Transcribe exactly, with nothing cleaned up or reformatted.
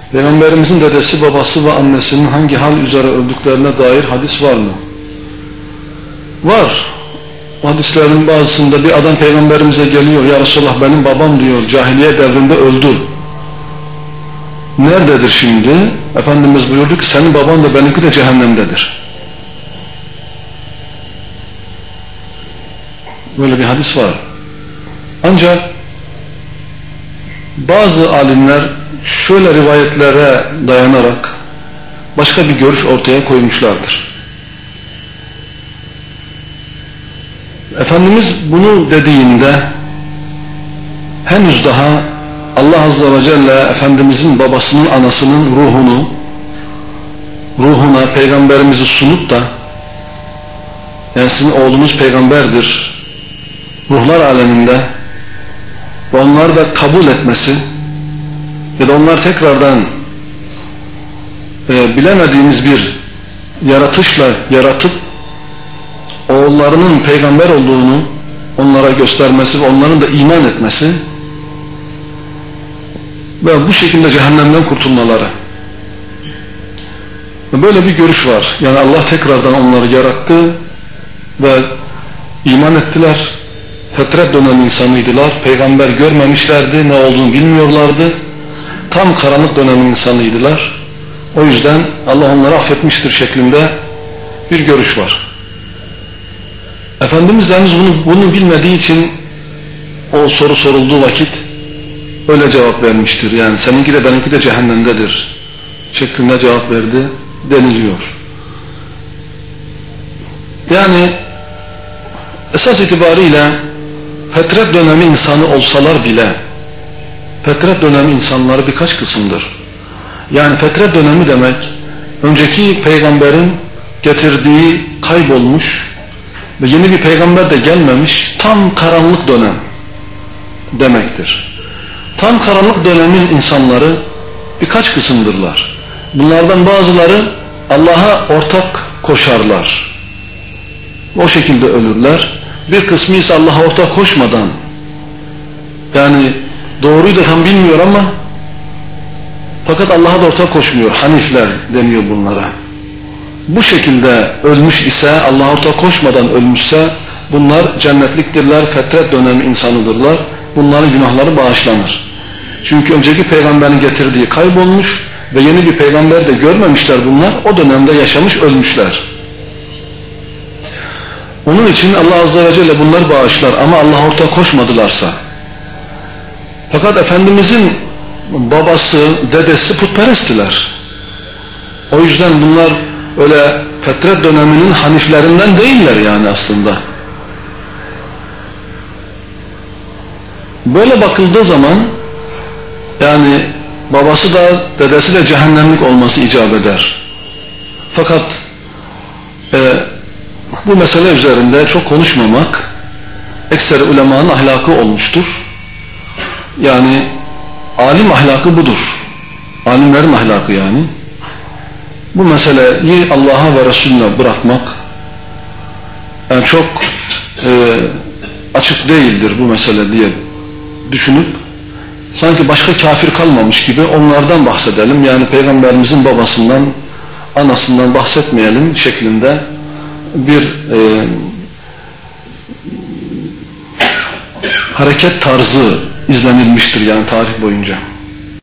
Peygamberimizin dedesi, babası ve annesinin hangi hal üzere öldüklerine dair hadis var mı? Var. Hadislerin bazısında bir adam Peygamberimize geliyor, ya Resulallah benim babam diyor cahiliye devrinde öldü. Nerededir şimdi? Efendimiz buyurdu ki senin baban da benimki de cehennemdedir. Böyle bir hadis var. Ancak bazı alimler şöyle rivayetlere dayanarak başka bir görüş ortaya koymuşlardır. Efendimiz bunu dediğinde henüz daha Allah Azze ve Celle Efendimizin babasının anasının ruhunu ruhuna Peygamberimizi sunup da yani sizin oğlunuz peygamberdir ruhlar aleminde ve onları da kabul etmesi ya da onlar tekrardan e, bilemediğimiz bir yaratışla yaratıp oğullarının peygamber olduğunu onlara göstermesi ve onların da iman etmesi ve bu şekilde cehennemden kurtulmaları. Böyle bir görüş var. Yani Allah tekrardan onları yarattı ve iman ettiler. Fetret dönemi insanıydılar. Peygamber görmemişlerdi. Ne olduğunu bilmiyorlardı. Tam karanlık dönemin insanıydılar. O yüzden Allah onları affetmiştir şeklinde bir görüş var. Efendimiz de henüz bunu, bunu bilmediği için o soru sorulduğu vakit öyle cevap vermiştir. Yani seninki de benimki de cehennemdedir şeklinde cevap verdi deniliyor. Yani esas itibariyle fetret dönemi insanı olsalar bile fetret dönemi insanları birkaç kısımdır. Yani fetret dönemi demek önceki peygamberin getirdiği kaybolmuş ve yeni bir peygamber de gelmemiş tam karanlık dönem demektir. Tam karanlık dönemin insanları birkaç kısımdırlar. Bunlardan bazıları Allah'a ortak koşarlar. O şekilde ölürler. Bir kısmı ise Allah'a ortak koşmadan yani doğruyu da tam bilmiyor ama fakat Allah'a da ortak koşmuyor. Hanifler deniyor bunlara. Bu şekilde ölmüş ise Allah'a ortak koşmadan ölmüşse bunlar cennetliktirler, fetret dönemi insanıdırlar. Bunların günahları bağışlanır. Çünkü önceki peygamberin getirdiği kaybolmuş ve yeni bir peygamber de görmemişler bunlar. O dönemde yaşamış ölmüşler. Onun için Allah Azze ve Celle bunları bağışlar ama Allah'a ortak koşmadılarsa. Fakat Efendimizin babası, dedesi putperesttiler. O yüzden bunlar öyle fetret döneminin haniflerinden değiller yani aslında. Böyle bakıldığı zaman yani babası da dedesi de cehennemlik olması icap eder. Fakat e, bu mesele üzerinde çok konuşmamak ekseri ulemanın ahlakı olmuştur. Yani alim ahlakı budur. Alimlerin ahlakı yani. Bu meseleyi Allah'a ve Resulüne bırakmak yani çok e, açık değildir bu mesele diye düşünüp sanki başka kafir kalmamış gibi onlardan bahsedelim. Yani Peygamberimizin babasından, anasından bahsetmeyelim şeklinde bir e, hareket tarzı izlenilmiştir yani tarih boyunca.